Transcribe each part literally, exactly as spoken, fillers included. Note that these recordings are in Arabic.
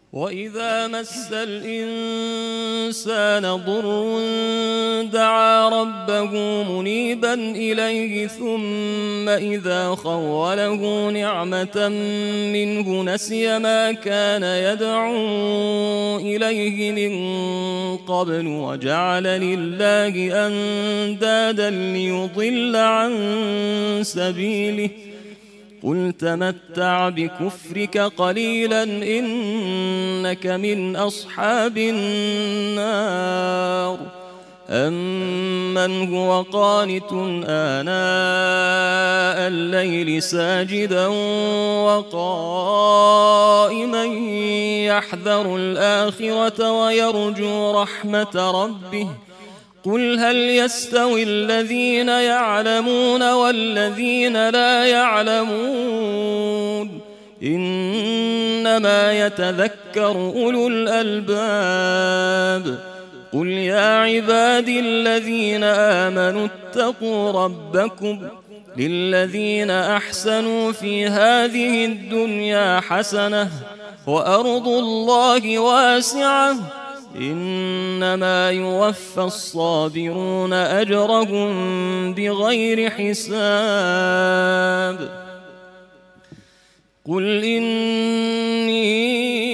وإذا مس الإنسان ضر دعا ربه منيبا إليه ثم إذا خوله نعمة منه نسي ما كان يدعو إليه من قبل وجعل لله أندادا ليضل عن سبيله قل تمتع بكفرك قليلا إنك من أصحاب النار أمن هو قانت آناء الليل ساجدا وقائما يحذر الآخرة ويرجو رحمة ربه قل هل يستوي الذين يعلمون والذين لا يعلمون إنما يتذكر أولو الألباب قل يا عبادي الذين آمنوا اتقوا ربكم للذين أحسنوا في هذه الدنيا حسنة وأرض الله واسعة إنما يوفى الصابرون أجرهم بغير حساب قل إني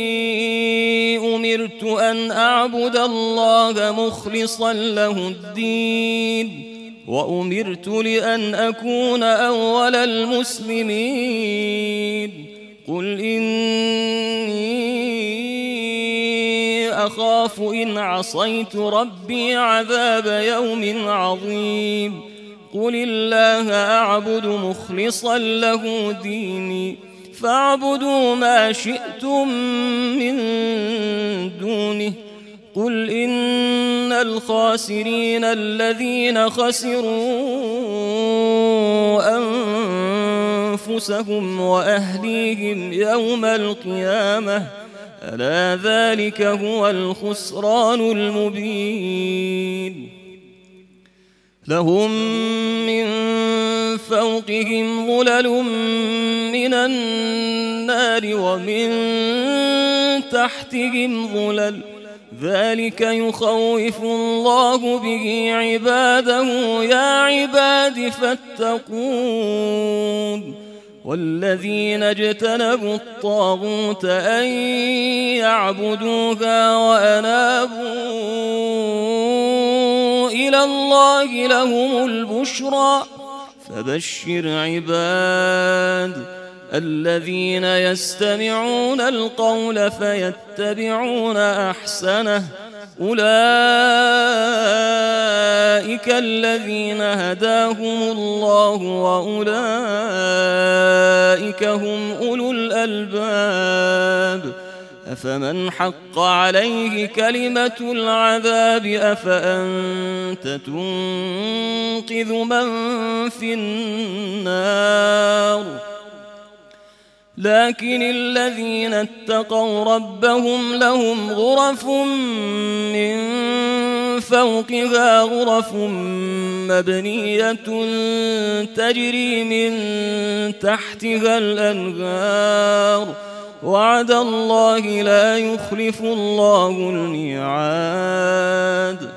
أمرت أن أعبد الله مخلصا له الدين وأمرت لأن أكون أول المسلمين قل إني أخاف إن عصيت ربي عذاب يوم عظيم قل الله أعبد مخلصا له ديني فاعبدوا ما شئتم من دونه قل إن الخاسرين الذين خسروا أنفسهم وأهليهم يوم القيامة ألا ذلك هو الخسران المبين لهم من فوقهم ظلل من النار ومن تحتهم ظلل ذلك يخوف الله به عباده يا عباد فاتقون والذين اجتنبوا الطاغوت أن يعبدوها وأنابوا إلى الله لهم البشرى فبشر عباد الذين يستمعون القول فيتبعون أحسنه أولئك الذين هداهم الله وأولئك هم أولو الألباب أفمن حق عليه كلمة العذاب أفأنت تنقذ من في النار لكن الذين اتقوا ربهم لهم غرف من فوقها غرف مبنية تجري من تحتها الأنهار وعد الله لا يخلف الله الميعاد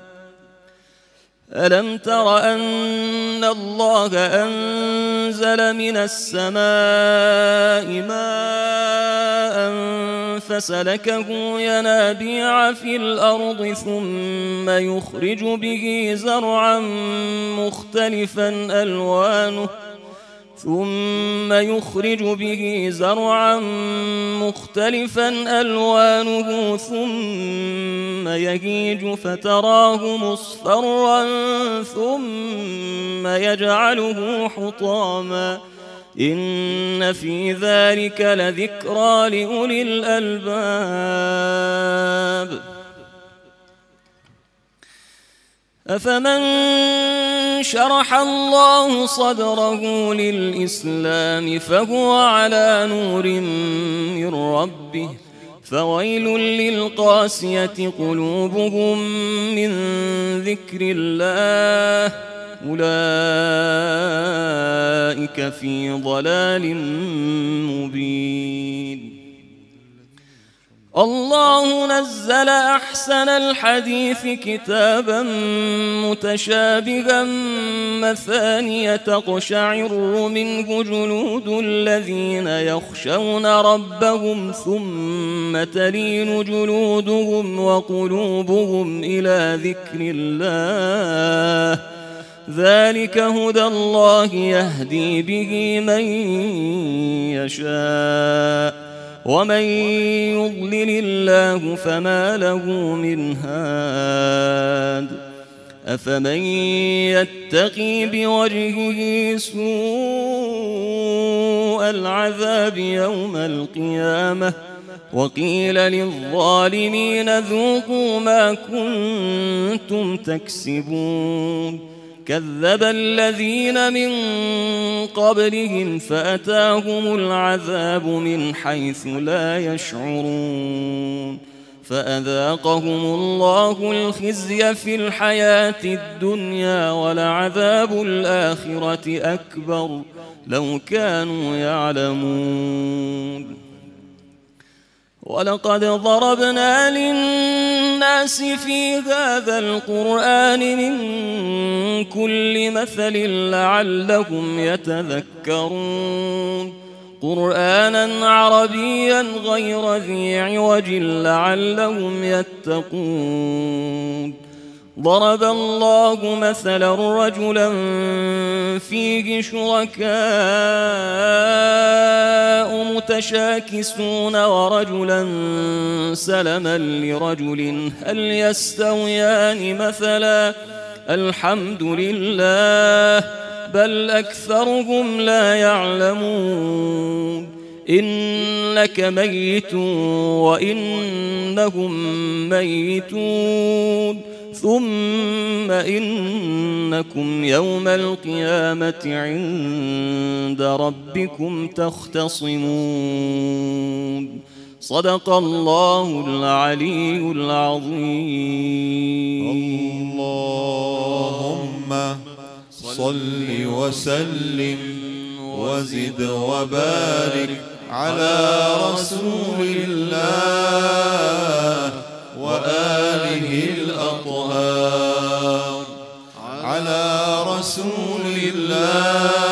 ألم تر أن الله أنزل من السماء ماء فسلكه ينابيع في الأرض ثم يخرج به زرعا مختلفا ألوانه ثم يخرج به زرعا مختلفا ألوانه ثم يهيج فتراه مصفرا ثم يجعله حطاما إن في ذلك لذكرى لأولي الألباب أفمن شرح الله صدره للإسلام فهو على نور من ربه فويل للقاسية قلوبهم من ذكر الله أولئك في ضلال مبين الله نزل أحسن الحديث كتابا متشابها مثانية تقشعر منه جلود الذين يخشون ربهم ثم تلين جلودهم وقلوبهم إلى ذكر الله ذلك هدى الله يهدي به من يشاء ومن يضلل الله فما له من هاد أفمن يتقي بوجهه سوء العذاب يوم القيامة وقيل للظالمين ذوقوا ما كنتم تكسبون كذب الذين من قبلهم فأتاهم العذاب من حيث لا يشعرون فأذاقهم الله الخزي في الحياة الدنيا ولعذاب الآخرة أكبر لو كانوا يعلمون ولقد ضربنا للناس في هذا القرآن من كل مثل لعلهم يتذكرون قرآنا عربيا غير ذي عوج لعلهم يتقون ضرب الله مثلا رجلا فيه شركاء متشاكسون ورجلا سلما لرجل هل يستويان مثلا الحمد لله بل أكثرهم لا يعلمون إنك ميت وإنهم ميتون ثم إنكم يوم القيامة عند ربكم تختصمون صدق الله العلي العظيم. اللهم صل وسلم وزد وبارك على رسول الله وآله الأطهار على رسول الله